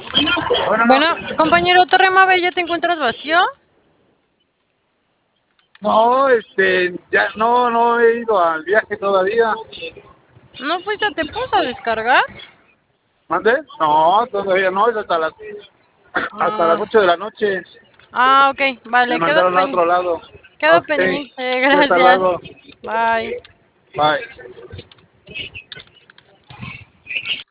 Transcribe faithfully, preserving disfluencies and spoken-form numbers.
Bueno, Bueno, compañero Torremover, ¿ya te encuentras vacío? no, este, ya no, no he ido al viaje todavía. ¿No fuiste a Tepos a descargar? ¿Mande? No, todavía no, es hasta las, hasta las Ah, ocho de la noche. ah, ok, Me vale, quedo, mandaron a pen- otro lado. quedo Ok, pendiente, sí, hasta gracias. luego. Bye. Bye.